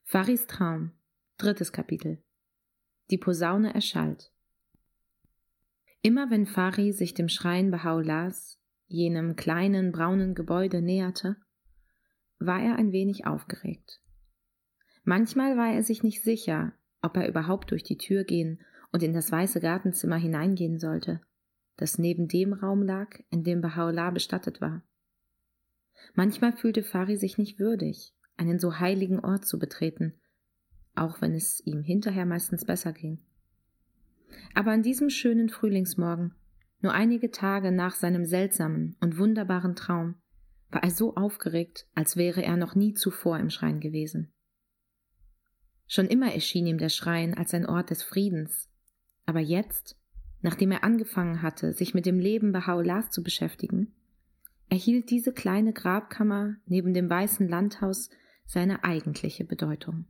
Faris Traum, 3. Kapitel. Die Posaune erschallt. Immer wenn Fari sich dem Schrein Baha'u'llahs, jenem kleinen braunen Gebäude, näherte, war er ein wenig aufgeregt. Manchmal war er sich nicht sicher, ob er überhaupt durch die Tür gehen und in das weiße Gartenzimmer hineingehen sollte, das neben dem Raum lag, in dem Baha'u'llah bestattet war. Manchmal fühlte Fari sich nicht würdig, einen so heiligen Ort zu betreten, auch wenn es ihm hinterher meistens besser ging. Aber an diesem schönen Frühlingsmorgen, nur einige Tage nach seinem seltsamen und wunderbaren Traum, war er so aufgeregt, als wäre er noch nie zuvor im Schrein gewesen. Schon immer erschien ihm der Schrein als ein Ort des Friedens, aber jetzt, nachdem er angefangen hatte, sich mit dem Leben Baha'u'llahs zu beschäftigen, erhielt diese kleine Grabkammer neben dem weißen Landhaus seine eigentliche Bedeutung.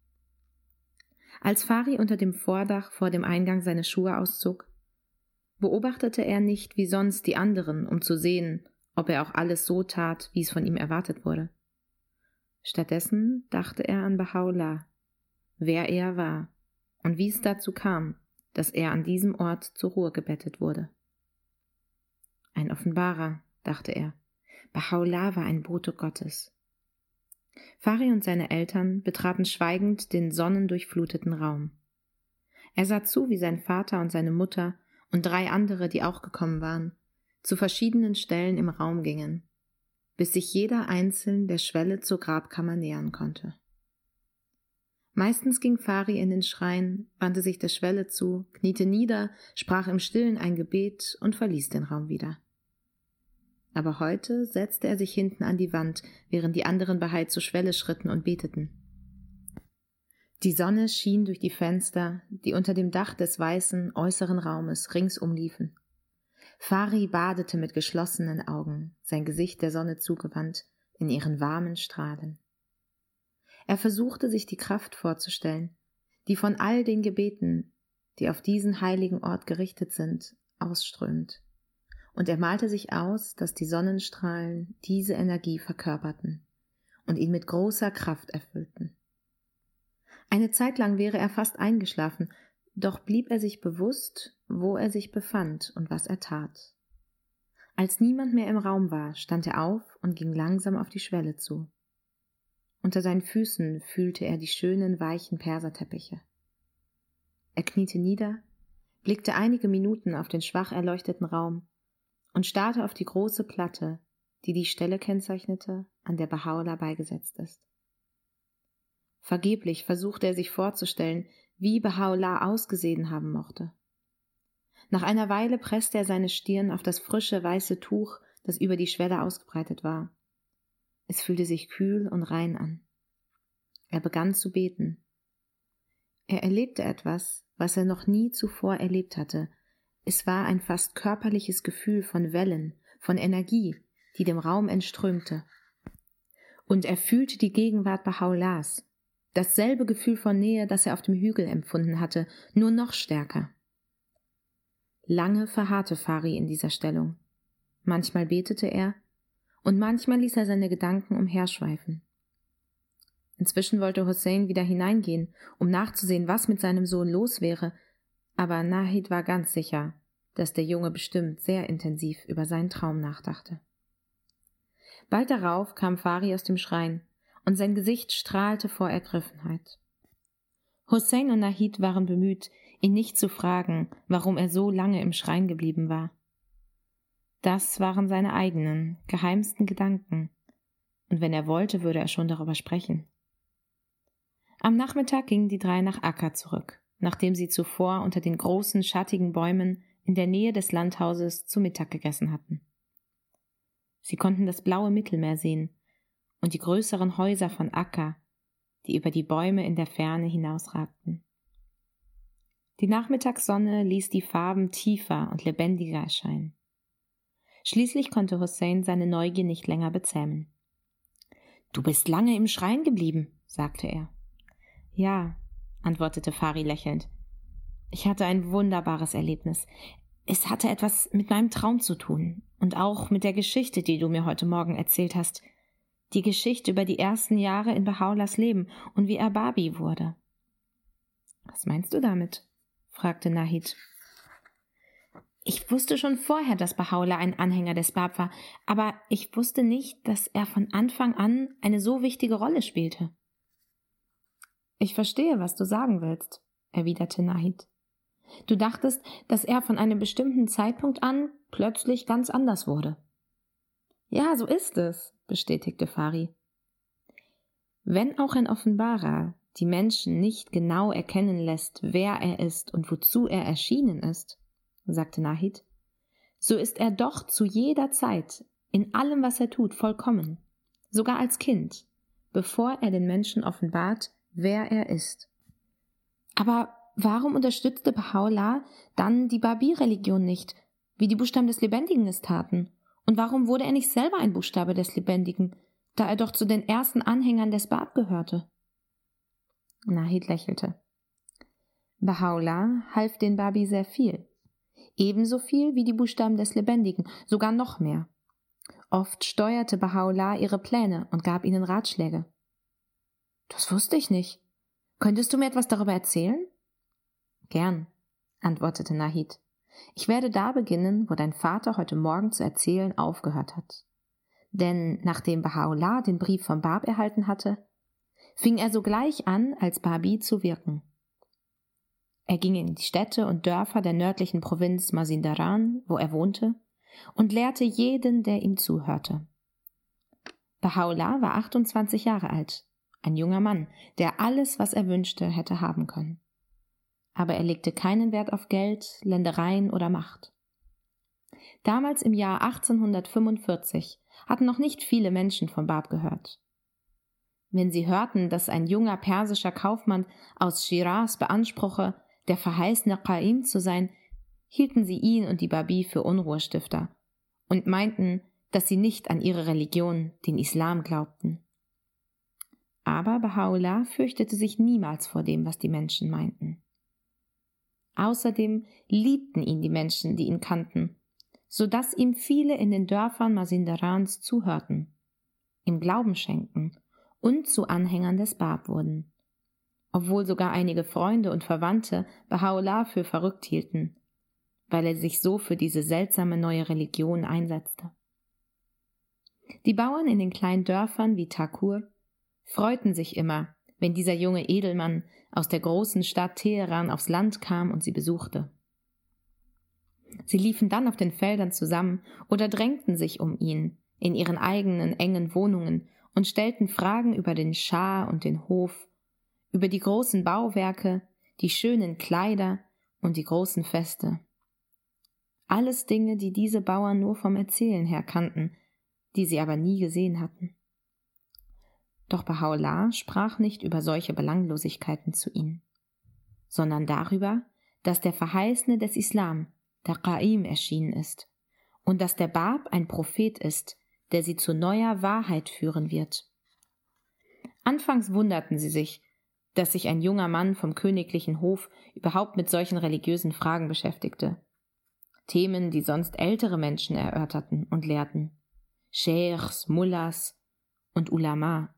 Als Fari unter dem Vordach vor dem Eingang seine Schuhe auszog, beobachtete er nicht wie sonst die anderen, um zu sehen, ob er auch alles so tat, wie es von ihm erwartet wurde. Stattdessen dachte er an Baha'u'llah, wer er war und wie es dazu kam, dass er an diesem Ort zur Ruhe gebettet wurde. Ein Offenbarer, dachte er, Baha'u'llah war ein Bote Gottes. Fari und seine Eltern betraten schweigend den sonnendurchfluteten Raum. Er sah zu, wie sein Vater und seine Mutter und 3 andere, die auch gekommen waren, zu verschiedenen Stellen im Raum gingen, bis sich jeder einzeln der Schwelle zur Grabkammer nähern konnte. Meistens ging Fari in den Schrein, wandte sich der Schwelle zu, kniete nieder, sprach im Stillen ein Gebet und verließ den Raum wieder. Aber heute setzte er sich hinten an die Wand, während die anderen Bahai zur Schwelle schritten und beteten. Die Sonne schien durch die Fenster, die unter dem Dach des weißen, äußeren Raumes ringsum liefen. Fari badete mit geschlossenen Augen, sein Gesicht der Sonne zugewandt, in ihren warmen Strahlen. Er versuchte, sich die Kraft vorzustellen, die von all den Gebeten, die auf diesen heiligen Ort gerichtet sind, ausströmt. Und er malte sich aus, dass die Sonnenstrahlen diese Energie verkörperten und ihn mit großer Kraft erfüllten. Eine Zeit lang wäre er fast eingeschlafen, doch blieb er sich bewusst, wo er sich befand und was er tat. Als niemand mehr im Raum war, stand er auf und ging langsam auf die Schwelle zu. Unter seinen Füßen fühlte er die schönen, weichen Perserteppiche. Er kniete nieder, blickte einige Minuten auf den schwach erleuchteten Raum und starrte auf die große Platte, die die Stelle kennzeichnete, an der Baha'u'llah beigesetzt ist. Vergeblich versuchte er sich vorzustellen, wie Baha'u'llah ausgesehen haben mochte. Nach einer Weile presste er seine Stirn auf das frische, weiße Tuch, das über die Schwelle ausgebreitet war. Es fühlte sich kühl und rein an. Er begann zu beten. Er erlebte etwas, was er noch nie zuvor erlebt hatte. Es war ein fast körperliches Gefühl von Wellen, von Energie, die dem Raum entströmte. Und er fühlte die Gegenwart Baha'u'llahs, dasselbe Gefühl von Nähe, das er auf dem Hügel empfunden hatte, nur noch stärker. Lange verharrte Fari in dieser Stellung. Manchmal betete er, und manchmal ließ er seine Gedanken umherschweifen. Inzwischen wollte Hussein wieder hineingehen, um nachzusehen, was mit seinem Sohn los wäre, aber Nahid war ganz sicher, dass der Junge bestimmt sehr intensiv über seinen Traum nachdachte. Bald darauf kam Fari aus dem Schrein, und sein Gesicht strahlte vor Ergriffenheit. Hussein und Nahid waren bemüht, ihn nicht zu fragen, warum er so lange im Schrein geblieben war. Das waren seine eigenen, geheimsten Gedanken, und wenn er wollte, würde er schon darüber sprechen. Am Nachmittag gingen die 3 nach Akka zurück, nachdem sie zuvor unter den großen, schattigen Bäumen in der Nähe des Landhauses zu Mittag gegessen hatten. Sie konnten das blaue Mittelmeer sehen und die größeren Häuser von Akka, die über die Bäume in der Ferne hinausragten. Die Nachmittagssonne ließ die Farben tiefer und lebendiger erscheinen. Schließlich konnte Hussein seine Neugier nicht länger bezähmen. »Du bist lange im Schrein geblieben«, sagte er. »Ja«, antwortete Fari lächelnd. »Ich hatte ein wunderbares Erlebnis. Es hatte etwas mit meinem Traum zu tun und auch mit der Geschichte, die du mir heute Morgen erzählt hast. Die Geschichte über die ersten Jahre in Baha'u'llahs Leben und wie er Babi wurde. Was meinst du damit? Fragte Nahid. Ich wusste schon vorher, dass Baha'u'llah ein Anhänger des Bab war, aber ich wusste nicht, dass er von Anfang an eine so wichtige Rolle spielte. Ich verstehe, was du sagen willst, erwiderte Nahid. Du dachtest, dass er von einem bestimmten Zeitpunkt an plötzlich ganz anders wurde. Ja, so ist es, bestätigte Fari. Wenn auch ein Offenbarer die Menschen nicht genau erkennen lässt, wer er ist und wozu er erschienen ist, sagte Nahid, so ist er doch zu jeder Zeit, in allem, was er tut, vollkommen, sogar als Kind, bevor er den Menschen offenbart, wer er ist. Aber warum unterstützte Baha'u'llah dann die Babi-Religion nicht, wie die Buchstaben des Lebendigen es taten? Und warum wurde er nicht selber ein Buchstabe des Lebendigen, da er doch zu den ersten Anhängern des Bab gehörte? Nahid lächelte. Baha'u'llah half den Babi sehr viel. Ebenso viel wie die Buchstaben des Lebendigen, sogar noch mehr. Oft steuerte Baha'u'llah ihre Pläne und gab ihnen Ratschläge. Das wusste ich nicht. Könntest du mir etwas darüber erzählen? Gern, antwortete Nahid. Ich werde da beginnen, wo dein Vater heute Morgen zu erzählen aufgehört hat. Denn nachdem Baha'u'llah den Brief vom Bab erhalten hatte, fing er sogleich an, als Babi zu wirken. Er ging in die Städte und Dörfer der nördlichen Provinz Mazindaran, wo er wohnte, und lehrte jeden, der ihm zuhörte. Baha'u'llah war 28 Jahre alt, ein junger Mann, der alles, was er wünschte, hätte haben können. Aber er legte keinen Wert auf Geld, Ländereien oder Macht. Damals im Jahr 1845 hatten noch nicht viele Menschen vom Bab gehört. Wenn sie hörten, dass ein junger persischer Kaufmann aus Schiraz beanspruche, der verheißene Qa'im zu sein, hielten sie ihn und die Babi für Unruhestifter und meinten, dass sie nicht an ihre Religion, den Islam, glaubten. Aber Baha'u'llah fürchtete sich niemals vor dem, was die Menschen meinten. Außerdem liebten ihn die Menschen, die ihn kannten, so dass ihm viele in den Dörfern Mazindarans zuhörten, ihm Glauben schenkten und zu Anhängern des Bab wurden, obwohl sogar einige Freunde und Verwandte Baha'u'llah für verrückt hielten, weil er sich so für diese seltsame neue Religion einsetzte. Die Bauern in den kleinen Dörfern wie Takur freuten sich immer, wenn dieser junge Edelmann aus der großen Stadt Teheran aufs Land kam und sie besuchte. Sie liefen dann auf den Feldern zusammen oder drängten sich um ihn in ihren eigenen engen Wohnungen und stellten Fragen über den Schah und den Hof, über die großen Bauwerke, die schönen Kleider und die großen Feste. Alles Dinge, die diese Bauern nur vom Erzählen her kannten, die sie aber nie gesehen hatten. Doch Baha'u'llah sprach nicht über solche Belanglosigkeiten zu ihnen, sondern darüber, dass der Verheißene des Islam, der Qa'im, erschienen ist und dass der Bab ein Prophet ist, der sie zu neuer Wahrheit führen wird. Anfangs wunderten sie sich, dass sich ein junger Mann vom königlichen Hof überhaupt mit solchen religiösen Fragen beschäftigte. Themen, die sonst ältere Menschen erörterten und lehrten. Scheichs, Mullahs und Ulama.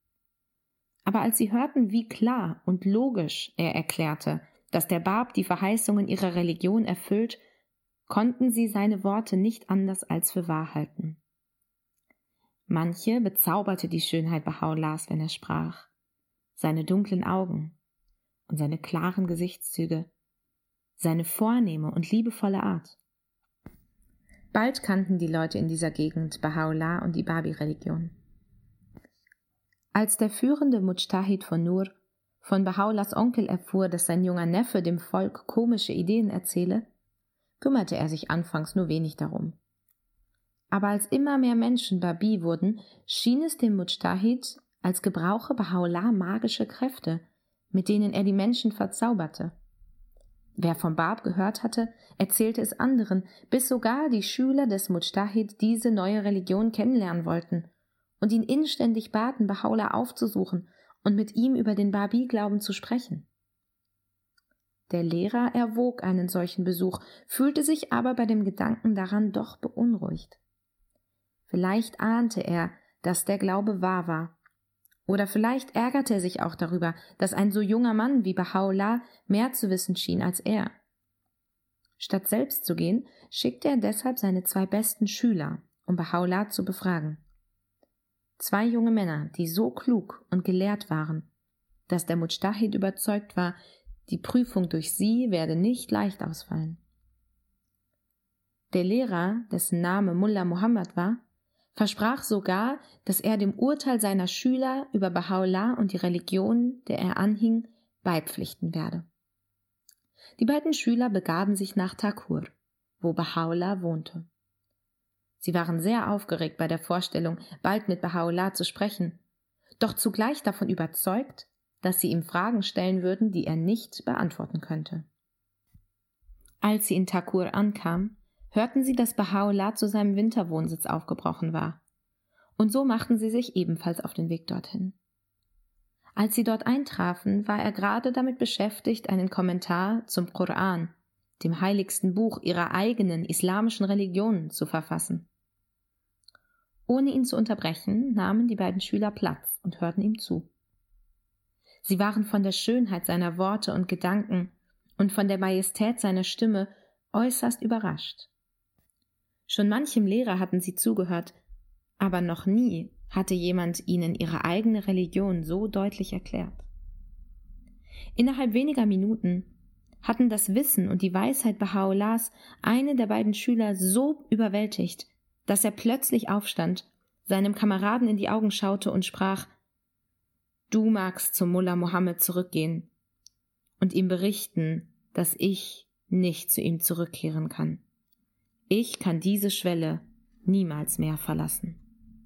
Aber als sie hörten, wie klar und logisch er erklärte, dass der Bab die Verheißungen ihrer Religion erfüllt, konnten sie seine Worte nicht anders als für wahr halten. Manche bezauberte die Schönheit Baha'u'llahs, wenn er sprach, seine dunklen Augen und seine klaren Gesichtszüge, seine vornehme und liebevolle Art. Bald kannten die Leute in dieser Gegend Baha'u'llah und die Babi-Religion. Als der führende Mujtahid von Nur von Baha'u'llahs Onkel erfuhr, dass sein junger Neffe dem Volk komische Ideen erzähle, kümmerte er sich anfangs nur wenig darum. Aber als immer mehr Menschen Babi wurden, schien es dem Mujtahid, als gebrauche Baha'u'llah magische Kräfte, mit denen er die Menschen verzauberte. Wer vom Bab gehört hatte, erzählte es anderen, bis sogar die Schüler des Mujtahid diese neue Religion kennenlernen wollten und ihn inständig baten, Baha'u'llah aufzusuchen und mit ihm über den Babi-Glauben zu sprechen. Der Lehrer erwog einen solchen Besuch, fühlte sich aber bei dem Gedanken daran doch beunruhigt. Vielleicht ahnte er, dass der Glaube wahr war. Oder vielleicht ärgerte er sich auch darüber, dass ein so junger Mann wie Baha'u'llah mehr zu wissen schien als er. Statt selbst zu gehen, schickte er deshalb seine 2 besten Schüler, um Baha'u'llah zu befragen. 2 junge Männer, die so klug und gelehrt waren, dass der Mujtahid überzeugt war, die Prüfung durch sie werde nicht leicht ausfallen. Der Lehrer, dessen Name Mullah Muhammad war, versprach sogar, dass er dem Urteil seiner Schüler über Baha'u'llah und die Religion, der er anhing, beipflichten werde. Die beiden Schüler begaben sich nach Thakur, wo Baha'u'llah wohnte. Sie waren sehr aufgeregt bei der Vorstellung, bald mit Baha'u'llah zu sprechen, doch zugleich davon überzeugt, dass sie ihm Fragen stellen würden, die er nicht beantworten könnte. Als sie in Thakur ankamen, hörten sie, dass Baha'u'llah zu seinem Winterwohnsitz aufgebrochen war, und so machten sie sich ebenfalls auf den Weg dorthin. Als sie dort eintrafen, war er gerade damit beschäftigt, einen Kommentar zum Koran, dem heiligsten Buch ihrer eigenen islamischen Religion, zu verfassen. Ohne ihn zu unterbrechen, nahmen die beiden Schüler Platz und hörten ihm zu. Sie waren von der Schönheit seiner Worte und Gedanken und von der Majestät seiner Stimme äußerst überrascht. Schon manchem Lehrer hatten sie zugehört, aber noch nie hatte jemand ihnen ihre eigene Religion so deutlich erklärt. Innerhalb weniger Minuten hatten das Wissen und die Weisheit Baha'u'llahs eine der beiden Schüler so überwältigt, dass er plötzlich aufstand, seinem Kameraden in die Augen schaute und sprach: »Du magst zum Mullah Muhammad zurückgehen und ihm berichten, dass ich nicht zu ihm zurückkehren kann. Ich kann diese Schwelle niemals mehr verlassen.«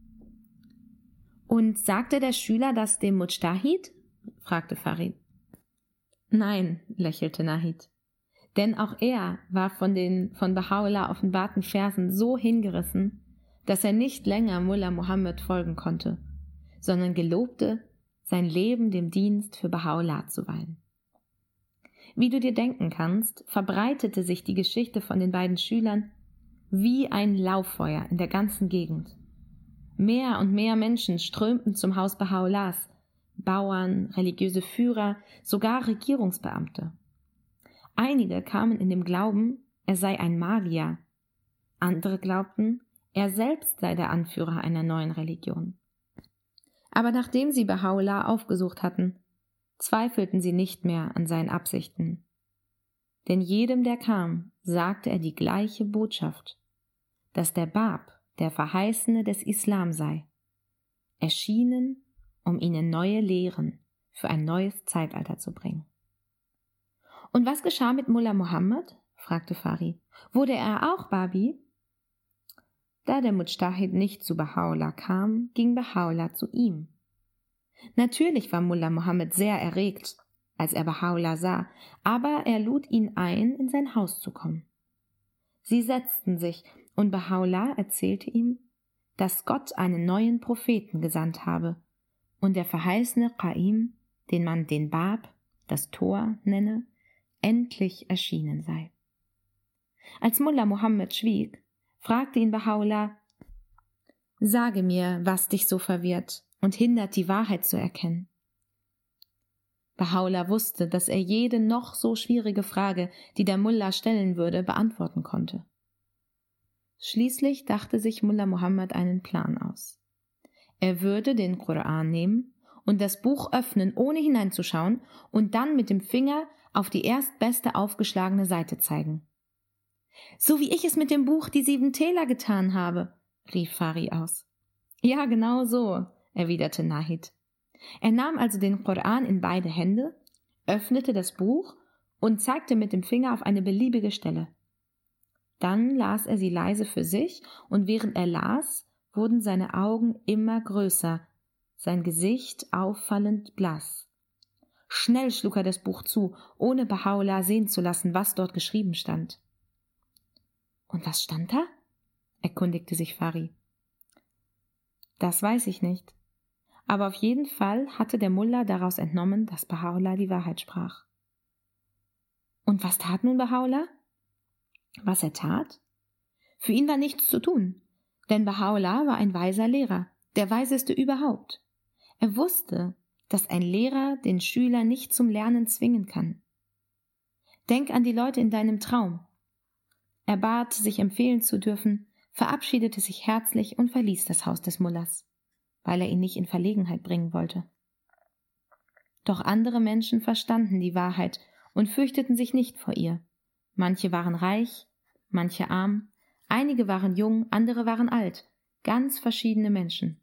»Und sagte der Schüler das dem Mujtahid?« fragte Farid. »Nein«, lächelte Nahid, denn auch er war von den von Baha'u'llah offenbarten Versen so hingerissen, dass er nicht länger Mullah Muhammad folgen konnte, sondern gelobte, sein Leben dem Dienst für Baha'u'llah zu weihen. Wie du dir denken kannst, verbreitete sich die Geschichte von den beiden Schülern wie ein Lauffeuer in der ganzen Gegend. Mehr und mehr Menschen strömten zum Haus Baha'u'llahs, Bauern, religiöse Führer, sogar Regierungsbeamte. Einige kamen in dem Glauben, er sei ein Magier. Andere glaubten, er selbst sei der Anführer einer neuen Religion. Aber nachdem sie Baha'u'llah aufgesucht hatten, zweifelten sie nicht mehr an seinen Absichten. Denn jedem, der kam, sagte er die gleiche Botschaft, dass der Bab der Verheißene des Islam sei, erschienen, um ihnen neue Lehren für ein neues Zeitalter zu bringen. »Und was geschah mit Mullah Muhammad?« fragte Fari. »Wurde er auch Babi?« Da der Mujtahid nicht zu Baha'u'llah kam, ging Baha'u'llah zu ihm. Natürlich war Mullah Muhammad sehr erregt, als er Baha'u'llah sah, aber er lud ihn ein, in sein Haus zu kommen. Sie setzten sich, und Baha'u'llah erzählte ihm, dass Gott einen neuen Propheten gesandt habe und der verheißene Qa'im, den man den Bab, das Tor, nenne, endlich erschienen sei. Als Mullah Muhammad schwieg, fragte ihn Baha'u'llah: »Sage mir, was dich so verwirrt und hindert, die Wahrheit zu erkennen.« Baha'u'llah wusste, dass er jede noch so schwierige Frage, die der Mullah stellen würde, beantworten konnte. Schließlich dachte sich Mullah Muhammad einen Plan aus. Er würde den Koran nehmen und das Buch öffnen, ohne hineinzuschauen, und dann mit dem Finger auf die erstbeste aufgeschlagene Seite zeigen. »So wie ich es mit dem Buch Die 7 Täler getan habe«, rief Fari aus. »Ja, genau so«, erwiderte Nahid. Er nahm also den Koran in beide Hände, öffnete das Buch und zeigte mit dem Finger auf eine beliebige Stelle. Dann las er sie leise für sich, und während er las, wurden seine Augen immer größer, sein Gesicht auffallend blass. Schnell schlug er das Buch zu, ohne Baha'u'llah sehen zu lassen, was dort geschrieben stand. »Und was stand da?« erkundigte sich Fari. »Das weiß ich nicht. Aber auf jeden Fall hatte der Mullah daraus entnommen, dass Baha'u'llah die Wahrheit sprach.« »Und was tat nun Baha'u'llah?« Was er tat? Für ihn war nichts zu tun, denn Baha'u'llah war ein weiser Lehrer, der Weiseste überhaupt. Er wusste, dass ein Lehrer den Schüler nicht zum Lernen zwingen kann. Denk an die Leute in deinem Traum. Er bat, sich empfehlen zu dürfen, verabschiedete sich herzlich und verließ das Haus des Mullahs, weil er ihn nicht in Verlegenheit bringen wollte. Doch andere Menschen verstanden die Wahrheit und fürchteten sich nicht vor ihr. Manche waren reich, manche arm, einige waren jung, andere waren alt, ganz verschiedene Menschen.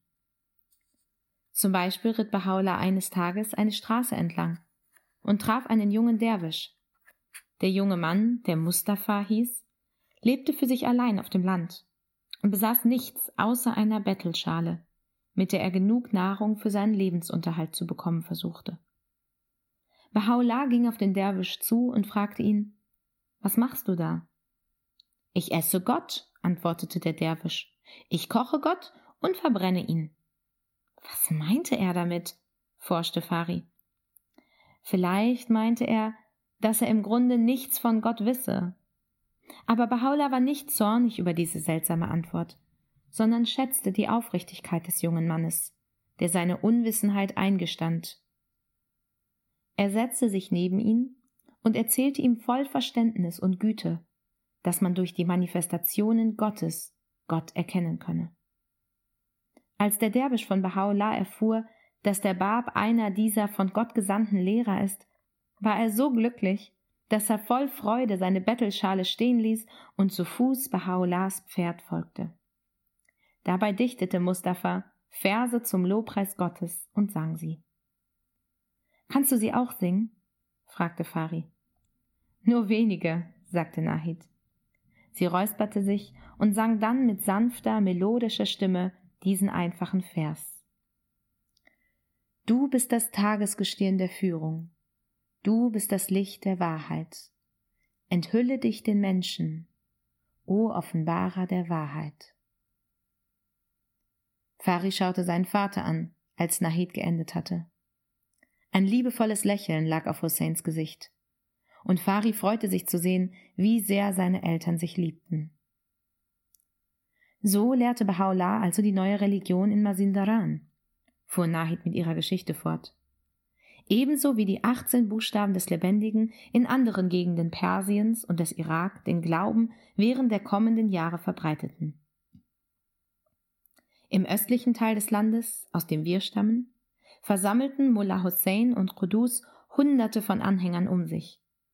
Zum Beispiel ritt Baha'u'llah eines Tages eine Straße entlang und traf einen jungen Derwisch. Der junge Mann, der Mustafa hieß, lebte für sich allein auf dem Land und besaß nichts außer einer Bettelschale, mit der er genug Nahrung für seinen Lebensunterhalt zu bekommen versuchte. Baha'u'llah ging auf den Derwisch zu und fragte ihn: »Was machst du da?« »Ich esse Gott«, antwortete der Derwisch. »Ich koche Gott und verbrenne ihn.« »Was meinte er damit?« forschte Fari. Vielleicht meinte er, dass er im Grunde nichts von Gott wisse. Aber Baha'u'llah war nicht zornig über diese seltsame Antwort, sondern schätzte die Aufrichtigkeit des jungen Mannes, der seine Unwissenheit eingestand. Er setzte sich neben ihn und erzählte ihm voll Verständnis und Güte, dass man durch die Manifestationen Gottes Gott erkennen könne. Als der Derwisch von Baha'u'llah erfuhr, dass der Bab einer dieser von Gott gesandten Lehrer ist, war er so glücklich, dass er voll Freude seine Bettelschale stehen ließ und zu Fuß Baha'u'llahs Pferd folgte. Dabei dichtete Mustafa Verse zum Lobpreis Gottes und sang sie. »Kannst du sie auch singen?« fragte Fari. »Nur wenige«, sagte Nahid. Sie räusperte sich und sang dann mit sanfter, melodischer Stimme diesen einfachen Vers. »Du bist das Tagesgestirn der Führung, du bist das Licht der Wahrheit. Enthülle dich den Menschen, o Offenbarer der Wahrheit.« Fari schaute seinen Vater an, als Nahid geendet hatte. Ein liebevolles Lächeln lag auf Husseins Gesicht, und Fari freute sich zu sehen, wie sehr seine Eltern sich liebten. So lehrte Baha'u'llah also die neue Religion in Mazindaran, fuhr Nahid mit ihrer Geschichte fort. Ebenso wie die 18 Buchstaben des Lebendigen in anderen Gegenden Persiens und des Irak den Glauben während der kommenden Jahre verbreiteten. Im östlichen Teil des Landes, aus dem wir stammen, versammelten Mullah Hussein und Qudus Hunderte von Anhängern um sich.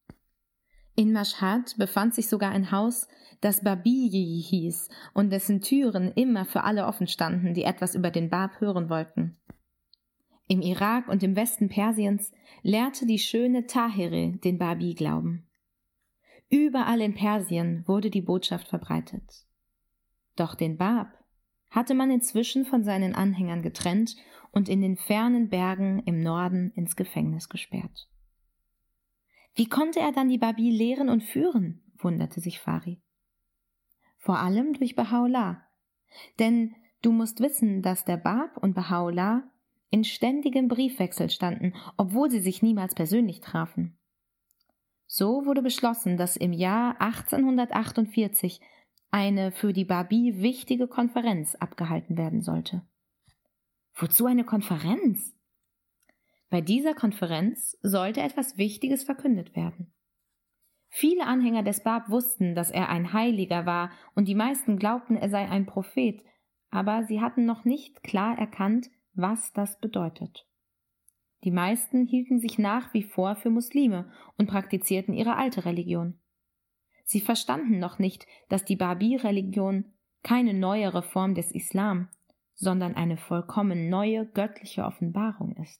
In Mashhad befand sich sogar ein Haus, das Babiyi hieß und dessen Türen immer für alle offen standen, die etwas über den Bab hören wollten. Im Irak und im Westen Persiens lehrte die schöne Tahiri den Babi-Glauben. Überall in Persien wurde die Botschaft verbreitet. Doch den Bab hatte man inzwischen von seinen Anhängern getrennt und in den fernen Bergen im Norden ins Gefängnis gesperrt. Wie konnte er dann die Babi lehren und führen, wunderte sich Fari. Vor allem durch Baha'u'llah. Denn du musst wissen, dass der Bab und Baha'u'llah in ständigem Briefwechsel standen, obwohl sie sich niemals persönlich trafen. So wurde beschlossen, dass im Jahr 1848 eine für die Babi wichtige Konferenz abgehalten werden sollte. Wozu eine Konferenz? Bei dieser Konferenz sollte etwas Wichtiges verkündet werden. Viele Anhänger des Bab wussten, dass er ein Heiliger war, und die meisten glaubten, er sei ein Prophet, aber sie hatten noch nicht klar erkannt, was das bedeutet. Die meisten hielten sich nach wie vor für Muslime und praktizierten ihre alte Religion. Sie verstanden noch nicht, dass die Babi-Religion keine neuere Form des Islam, sondern eine vollkommen neue göttliche Offenbarung ist.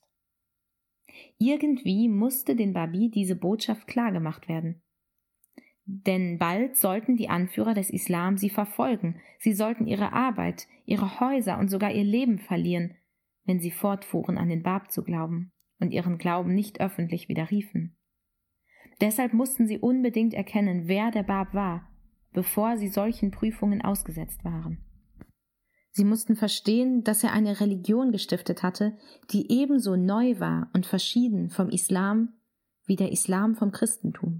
Irgendwie musste den Babi diese Botschaft klargemacht werden. Denn bald sollten die Anführer des Islam sie verfolgen, sie sollten ihre Arbeit, ihre Häuser und sogar ihr Leben verlieren, wenn sie fortfuhren, an den Bab zu glauben und ihren Glauben nicht öffentlich widerriefen. Deshalb mussten sie unbedingt erkennen, wer der Bab war, bevor sie solchen Prüfungen ausgesetzt waren. Sie mussten verstehen, dass er eine Religion gestiftet hatte, die ebenso neu war und verschieden vom Islam wie der Islam vom Christentum.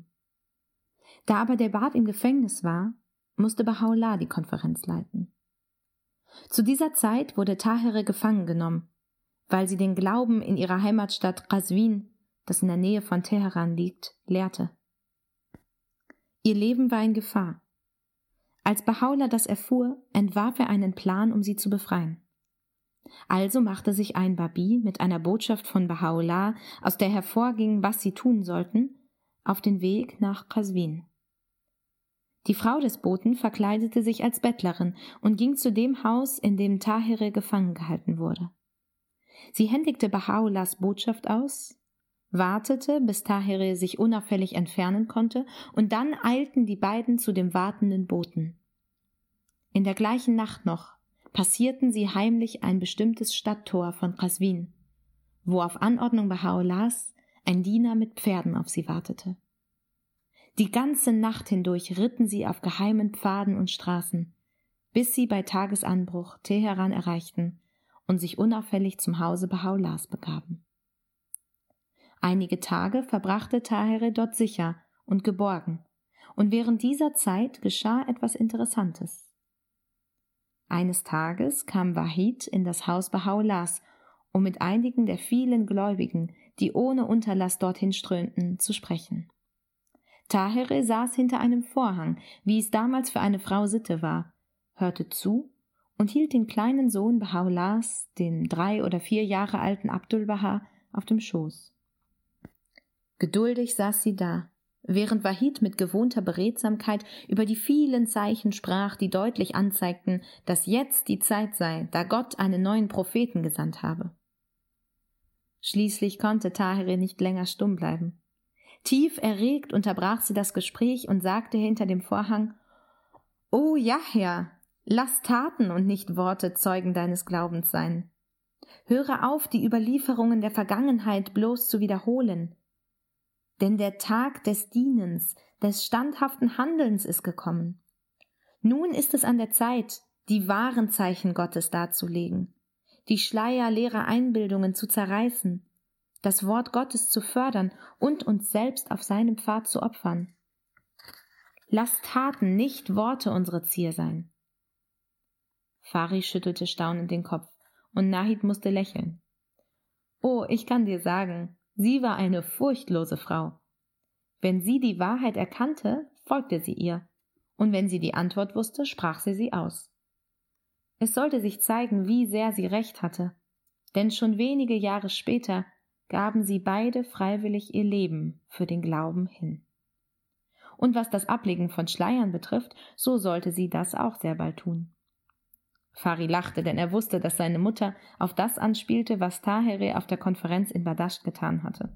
Da aber der Bab im Gefängnis war, musste Baha'u'llah die Konferenz leiten. Zu dieser Zeit wurde Tahere gefangen genommen, weil sie den Glauben in ihrer Heimatstadt Qazvin, das in der Nähe von Teheran liegt, lehrte. Ihr Leben war in Gefahr. Als Baha'u'llah das erfuhr, entwarf er einen Plan, um sie zu befreien. Also machte sich ein Babi mit einer Botschaft von Baha'u'llah, aus der hervorging, was sie tun sollten, auf den Weg nach Qazvin. Die Frau des Boten verkleidete sich als Bettlerin und ging zu dem Haus, in dem Tahere gefangen gehalten wurde. Sie händigte Baha'u'llahs Botschaft aus, wartete, bis Tahere sich unauffällig entfernen konnte, und dann eilten die beiden zu dem wartenden Boten. In der gleichen Nacht noch passierten sie heimlich ein bestimmtes Stadttor von Qazvin, wo auf Anordnung Baha'u'llahs ein Diener mit Pferden auf sie wartete. Die ganze Nacht hindurch ritten sie auf geheimen Pfaden und Straßen, bis sie bei Tagesanbruch Teheran erreichten und sich unauffällig zum Hause Baha'u'llahs begaben. Einige Tage verbrachte Tahere dort sicher und geborgen, und während dieser Zeit geschah etwas Interessantes. Eines Tages kam Wahid in das Haus Baha'u'llahs, um mit einigen der vielen Gläubigen, die ohne Unterlass dorthin strömten, zu sprechen. Tahere saß hinter einem Vorhang, wie es damals für eine Frau Sitte war, hörte zu und hielt den kleinen Sohn Baha'u'llahs, den 3 oder 4 Jahre alten Abdul Baha, auf dem Schoß. Geduldig saß sie da, während Wahid mit gewohnter Beredsamkeit über die vielen Zeichen sprach, die deutlich anzeigten, dass jetzt die Zeit sei, da Gott einen neuen Propheten gesandt habe. Schließlich konnte Tahere nicht länger stumm bleiben. Tief erregt unterbrach sie das Gespräch und sagte hinter dem Vorhang: »O Yahya, lass Taten und nicht Worte Zeugen deines Glaubens sein. Höre auf, die Überlieferungen der Vergangenheit bloß zu wiederholen. Denn der Tag des Dienens, des standhaften Handelns ist gekommen. Nun ist es an der Zeit, die wahren Zeichen Gottes darzulegen, die Schleier leerer Einbildungen zu zerreißen, das Wort Gottes zu fördern und uns selbst auf seinem Pfad zu opfern. Lass Taten, nicht Worte unsere Zier sein.« Fari schüttelte staunend den Kopf und Nahid musste lächeln. »Oh, ich kann dir sagen, sie war eine furchtlose Frau. Wenn sie die Wahrheit erkannte, folgte sie ihr, und wenn sie die Antwort wusste, sprach sie aus. Es sollte sich zeigen, wie sehr sie recht hatte, denn schon wenige Jahre später gaben sie beide freiwillig ihr Leben für den Glauben hin. Und was das Ablegen von Schleiern betrifft, so sollte sie das auch sehr bald tun.« Fari lachte, denn er wusste, dass seine Mutter auf das anspielte, was Tahere auf der Konferenz in Badascht getan hatte.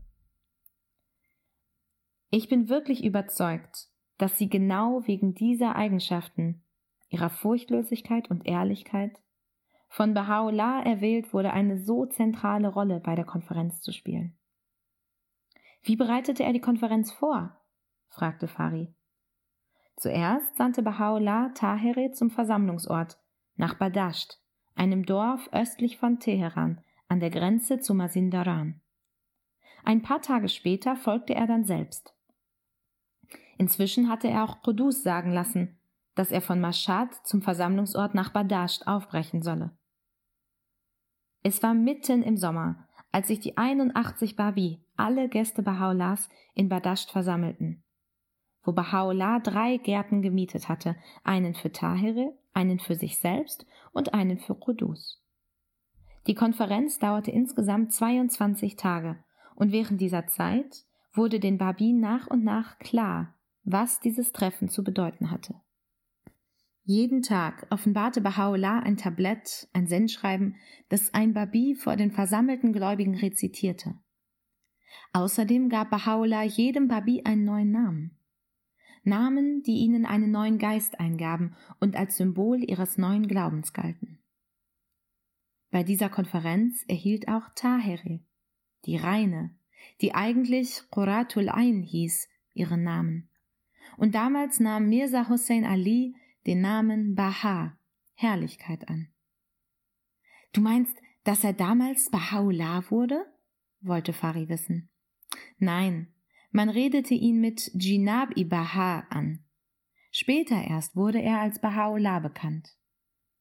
»Ich bin wirklich überzeugt, dass sie genau wegen dieser Eigenschaften, ihrer Furchtlosigkeit und Ehrlichkeit, von Baha'u'llah erwählt wurde, eine so zentrale Rolle bei der Konferenz zu spielen.« »Wie bereitete er die Konferenz vor?« fragte Fari. »Zuerst sandte Baha'u'llah Tahere zum Versammlungsort, nach Badascht, einem Dorf östlich von Teheran, an der Grenze zu Mazindaran. Ein paar Tage später folgte er dann selbst. Inzwischen hatte er auch Qudus sagen lassen, dass er von Mashhad zum Versammlungsort nach Badascht aufbrechen solle. Es war mitten im Sommer, als sich die 81 Babi, alle Gäste Baha'u'llahs, in Badascht versammelten, wo Baha'u'llah 3 Gärten gemietet hatte, einen für Tahere, einen für sich selbst und einen für Qudus. Die Konferenz dauerte insgesamt 22 Tage, und während dieser Zeit wurde den Babi nach und nach klar, was dieses Treffen zu bedeuten hatte. Jeden Tag offenbarte Baha'u'llah ein Tablett, ein Sendschreiben, das ein Babi vor den versammelten Gläubigen rezitierte. Außerdem gab Baha'u'llah jedem Babi einen neuen Namen. Namen, die ihnen einen neuen Geist eingaben und als Symbol ihres neuen Glaubens galten. Bei dieser Konferenz erhielt auch Tahere, die Reine, die eigentlich Qurratul Ain hieß, ihren Namen. Und damals nahm Mirza Hussein Ali den Namen Baha, Herrlichkeit, an. »Du meinst, dass er damals Baha'u'llah wurde?« wollte Fari wissen. »Nein, man redete ihn mit Jinab-i Baha an. Später erst wurde er als Baha'u'llah bekannt.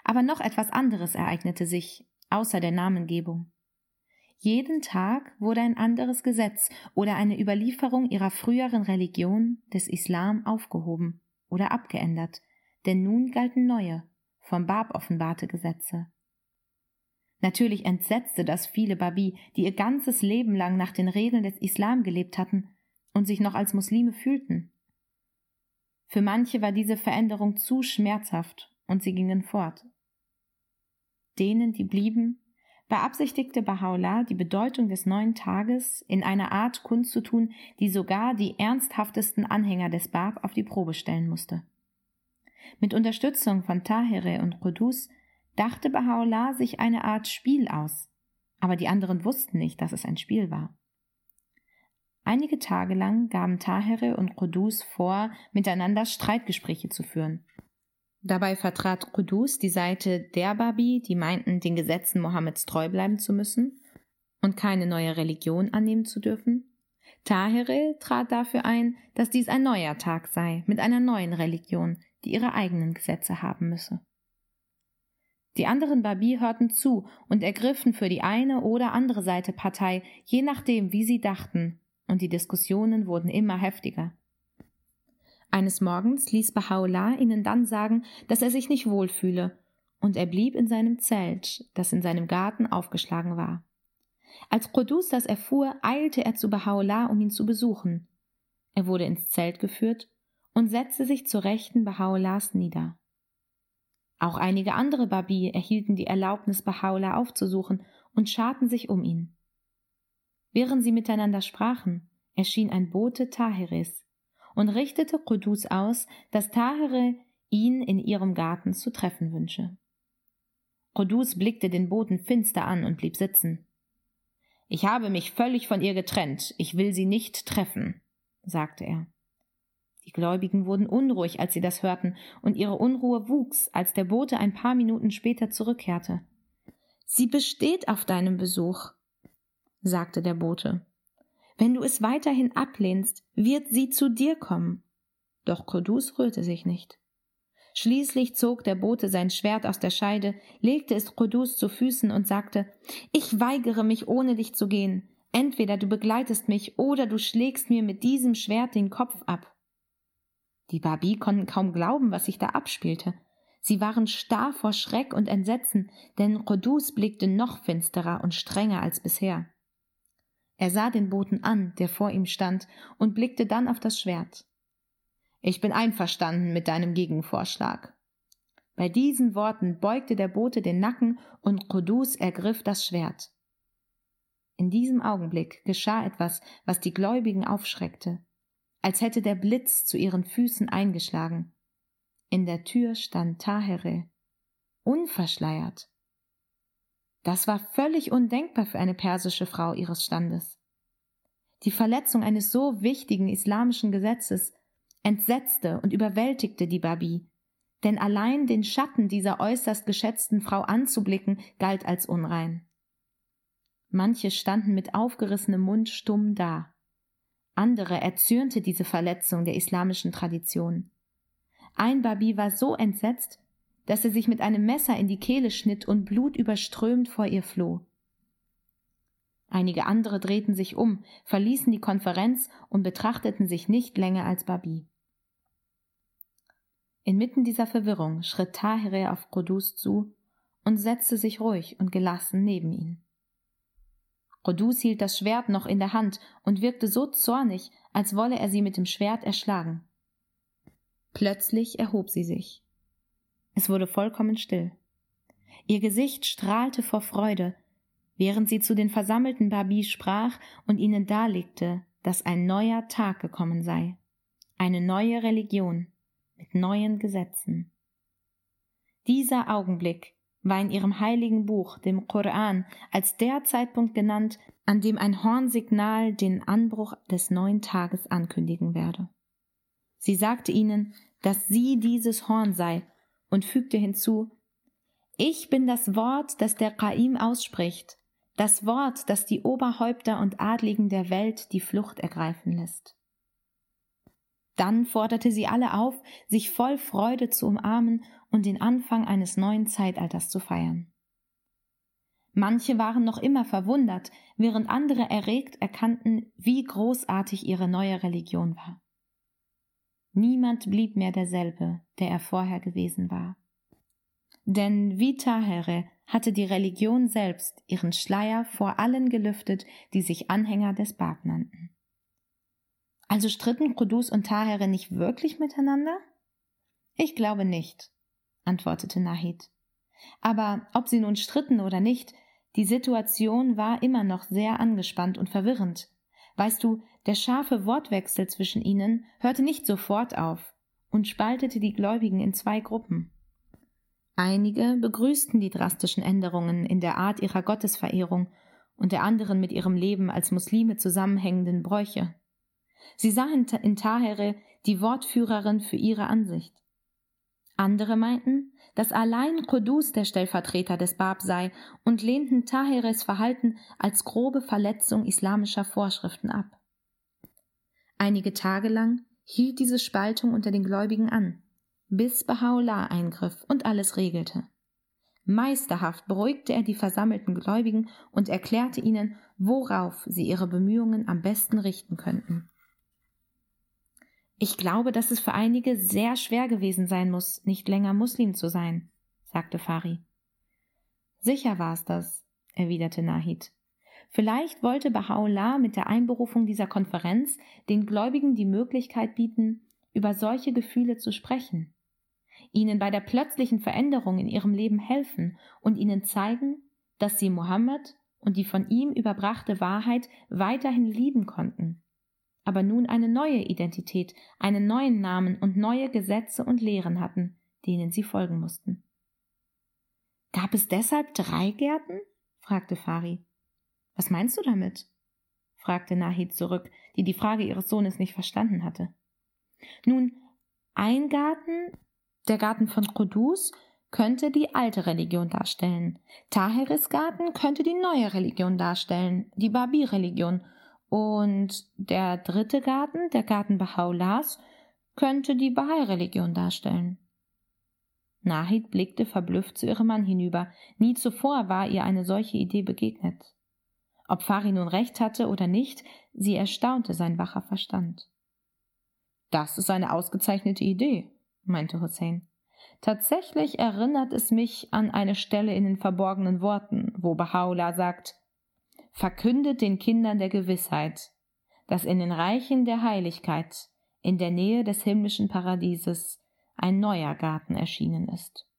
Aber noch etwas anderes ereignete sich, außer der Namengebung. Jeden Tag wurde ein anderes Gesetz oder eine Überlieferung ihrer früheren Religion, des Islam, aufgehoben oder abgeändert, denn nun galten neue, vom Bab offenbarte Gesetze. Natürlich entsetzte das viele Babi, die ihr ganzes Leben lang nach den Regeln des Islam gelebt hatten und sich noch als Muslime fühlten. Für manche war diese Veränderung zu schmerzhaft und sie gingen fort. Denen, die blieben, beabsichtigte Baha'u'llah, die Bedeutung des neuen Tages in einer Art kundzutun, die sogar die ernsthaftesten Anhänger des Bab auf die Probe stellen musste. Mit Unterstützung von Tahirih und Qudus dachte Baha'u'llah sich eine Art Spiel aus, aber die anderen wussten nicht, dass es ein Spiel war. Einige Tage lang gaben Tahirih und Qudus vor, miteinander Streitgespräche zu führen. Dabei vertrat Qudus die Seite der Babi, die meinten, den Gesetzen Mohammeds treu bleiben zu müssen und keine neue Religion annehmen zu dürfen. Tahirih trat dafür ein, dass dies ein neuer Tag sei, mit einer neuen Religion, die ihre eigenen Gesetze haben müsse. Die anderen Babi hörten zu und ergriffen für die eine oder andere Seite Partei, je nachdem, wie sie dachten, und die Diskussionen wurden immer heftiger. Eines Morgens ließ Baha'u'llah ihnen dann sagen, dass er sich nicht wohlfühle, und er blieb in seinem Zelt, das in seinem Garten aufgeschlagen war. Als Qudus das erfuhr, eilte er zu Baha'u'llah, um ihn zu besuchen. Er wurde ins Zelt geführt und setzte sich zur Rechten Baha'u'llahs nieder. Auch einige andere Babi erhielten die Erlaubnis, Baha'u'llah aufzusuchen und scharten sich um ihn. Während sie miteinander sprachen, erschien ein Bote Tahirirs und richtete Qudus aus, dass Tahirih ihn in ihrem Garten zu treffen wünsche. Qudus blickte den Boten finster an und blieb sitzen. »Ich habe mich völlig von ihr getrennt, ich will sie nicht treffen«, sagte er. Die Gläubigen wurden unruhig, als sie das hörten, und ihre Unruhe wuchs, als der Bote ein paar Minuten später zurückkehrte. »Sie besteht auf deinem Besuch«, sagte der Bote. »Wenn du es weiterhin ablehnst, wird sie zu dir kommen.« Doch Qudus rührte sich nicht. Schließlich zog der Bote sein Schwert aus der Scheide, legte es Qudus zu Füßen und sagte, »Ich weigere mich, ohne dich zu gehen. Entweder du begleitest mich oder du schlägst mir mit diesem Schwert den Kopf ab.« Die Babi konnten kaum glauben, was sich da abspielte. Sie waren starr vor Schreck und Entsetzen, denn Qudus blickte noch finsterer und strenger als bisher. Er sah den Boten an, der vor ihm stand, und blickte dann auf das Schwert. »Ich bin einverstanden mit deinem Gegenvorschlag.« Bei diesen Worten beugte der Bote den Nacken und Qudus ergriff das Schwert. In diesem Augenblick geschah etwas, was die Gläubigen aufschreckte, als hätte der Blitz zu ihren Füßen eingeschlagen. In der Tür stand Tahirih, unverschleiert. Das war völlig undenkbar für eine persische Frau ihres Standes. Die Verletzung eines so wichtigen islamischen Gesetzes entsetzte und überwältigte die Babi, denn allein den Schatten dieser äußerst geschätzten Frau anzublicken, galt als unrein. Manche standen mit aufgerissenem Mund stumm da. Andere erzürnte diese Verletzung der islamischen Tradition. Ein Babi war so entsetzt, dass er sich mit einem Messer in die Kehle schnitt und blutüberströmt vor ihr floh. Einige andere drehten sich um, verließen die Konferenz und betrachteten sich nicht länger als Babi. Inmitten dieser Verwirrung schritt Tahirih auf Qudus zu und setzte sich ruhig und gelassen neben ihn. Qudus hielt das Schwert noch in der Hand und wirkte so zornig, als wolle er sie mit dem Schwert erschlagen. Plötzlich erhob sie sich. Es wurde vollkommen still. Ihr Gesicht strahlte vor Freude, während sie zu den versammelten Babi sprach und ihnen darlegte, dass ein neuer Tag gekommen sei, eine neue Religion mit neuen Gesetzen. Dieser Augenblick war in ihrem heiligen Buch, dem Koran, als der Zeitpunkt genannt, an dem ein Hornsignal den Anbruch des neuen Tages ankündigen werde. Sie sagte ihnen, dass sie dieses Horn sei und fügte hinzu, »Ich bin das Wort, das der Qaim ausspricht, das Wort, das die Oberhäupter und Adligen der Welt die Flucht ergreifen lässt.« Dann forderte sie alle auf, sich voll Freude zu umarmen und den Anfang eines neuen Zeitalters zu feiern. Manche waren noch immer verwundert, während andere erregt erkannten, wie großartig ihre neue Religion war. Niemand blieb mehr derselbe, der er vorher gewesen war. Denn wie Tahereh hatte die Religion selbst ihren Schleier vor allen gelüftet, die sich Anhänger des Bab nannten. Also stritten Qudus und Tahereh nicht wirklich miteinander? Ich glaube nicht, antwortete Nahid. Aber ob sie nun stritten oder nicht, die Situation war immer noch sehr angespannt und verwirrend. Weißt du, der scharfe Wortwechsel zwischen ihnen hörte nicht sofort auf und spaltete die Gläubigen in zwei Gruppen. Einige begrüßten die drastischen Änderungen in der Art ihrer Gottesverehrung und der anderen mit ihrem Leben als Muslime zusammenhängenden Bräuche. Sie sahen in Tahereh die Wortführerin für ihre Ansicht. Andere meinten, dass allein Qudus der Stellvertreter des Bab sei und lehnten Taherehs Verhalten als grobe Verletzung islamischer Vorschriften ab. Einige Tage lang hielt diese Spaltung unter den Gläubigen an, bis Baha'u'llah eingriff und alles regelte. Meisterhaft beruhigte er die versammelten Gläubigen und erklärte ihnen, worauf sie ihre Bemühungen am besten richten könnten. Ich glaube, dass es für einige sehr schwer gewesen sein muss, nicht länger Muslim zu sein, sagte Fari. Sicher war es das, erwiderte Nahid. Vielleicht wollte Baha'u'llah mit der Einberufung dieser Konferenz den Gläubigen die Möglichkeit bieten, über solche Gefühle zu sprechen, ihnen bei der plötzlichen Veränderung in ihrem Leben helfen und ihnen zeigen, dass sie Mohammed und die von ihm überbrachte Wahrheit weiterhin lieben konnten, aber nun eine neue Identität, einen neuen Namen und neue Gesetze und Lehren hatten, denen sie folgen mussten. »Gab es deshalb 3 Gärten?« fragte Fari. »Was meinst du damit?« fragte Nahid zurück, die Frage ihres Sohnes nicht verstanden hatte. »Nun, ein Garten, der Garten von Qudus, könnte die alte Religion darstellen. Taherehs Garten könnte die neue Religion darstellen, die Babi-Religion. Und der 3. Garten, der Garten Baha'u'llahs, könnte die Bahai-Religion darstellen.« Nahid blickte verblüfft zu ihrem Mann hinüber. Nie zuvor war ihr eine solche Idee begegnet. Ob Fari nun recht hatte oder nicht, sie erstaunte sein wacher Verstand. »Das ist eine ausgezeichnete Idee«, meinte Hussein. »Tatsächlich erinnert es mich an eine Stelle in den verborgenen Worten, wo Baha'u'llah sagt: Verkündet den Kindern der Gewissheit, dass in den Reichen der Heiligkeit, in der Nähe des himmlischen Paradieses, ein neuer Garten erschienen ist.«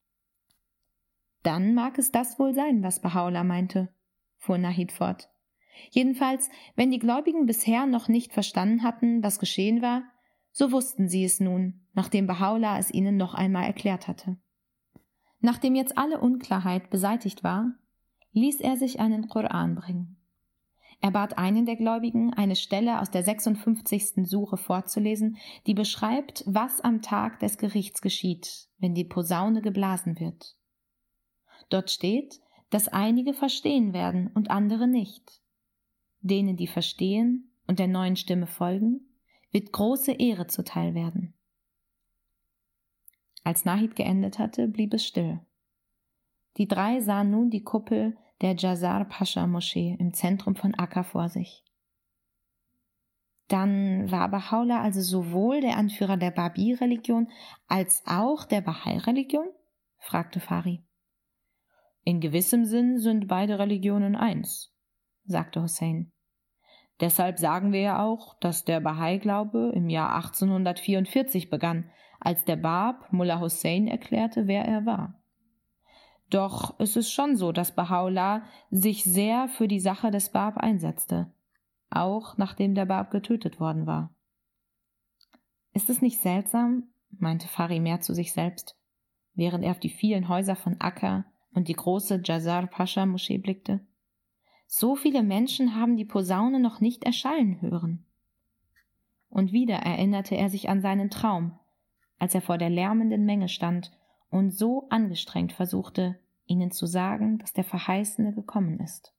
»Dann mag es das wohl sein, was Baha'u'llah meinte«, fuhr Nahid fort. »Jedenfalls, wenn die Gläubigen bisher noch nicht verstanden hatten, was geschehen war, so wussten sie es nun, nachdem Baha'u'llah es ihnen noch einmal erklärt hatte. Nachdem jetzt alle Unklarheit beseitigt war, ließ er sich einen Koran bringen. Er bat einen der Gläubigen, eine Stelle aus der 56. Sure vorzulesen, die beschreibt, was am Tag des Gerichts geschieht, wenn die Posaune geblasen wird. Dort steht, dass einige verstehen werden und andere nicht. Denen, die verstehen und der neuen Stimme folgen, wird große Ehre zuteil werden. Als Nahid geendet hatte, blieb es still. Die 3 sahen nun die Kuppel der Jazar Pascha Moschee im Zentrum von Akka vor sich. Dann war Baha'u'llah also sowohl der Anführer der Babi-Religion als auch der Bahai-Religion? fragte Fari. In gewissem Sinn sind beide Religionen eins, sagte Hussein. Deshalb sagen wir ja auch, dass der Bahai-Glaube im Jahr 1844 begann, als der Bab Mullah Hussein erklärte, wer er war. Doch es ist schon so, dass Baha'u'llah sich sehr für die Sache des Bab einsetzte, auch nachdem der Bab getötet worden war. Ist es nicht seltsam, meinte Fari mehr zu sich selbst, während er auf die vielen Häuser von Akka und die große Jazar Pascha Moschee blickte. So viele Menschen haben die Posaune noch nicht erschallen hören. Und wieder erinnerte er sich an seinen Traum, als er vor der lärmenden Menge stand und so angestrengt versuchte, ihnen zu sagen, dass der Verheißene gekommen ist.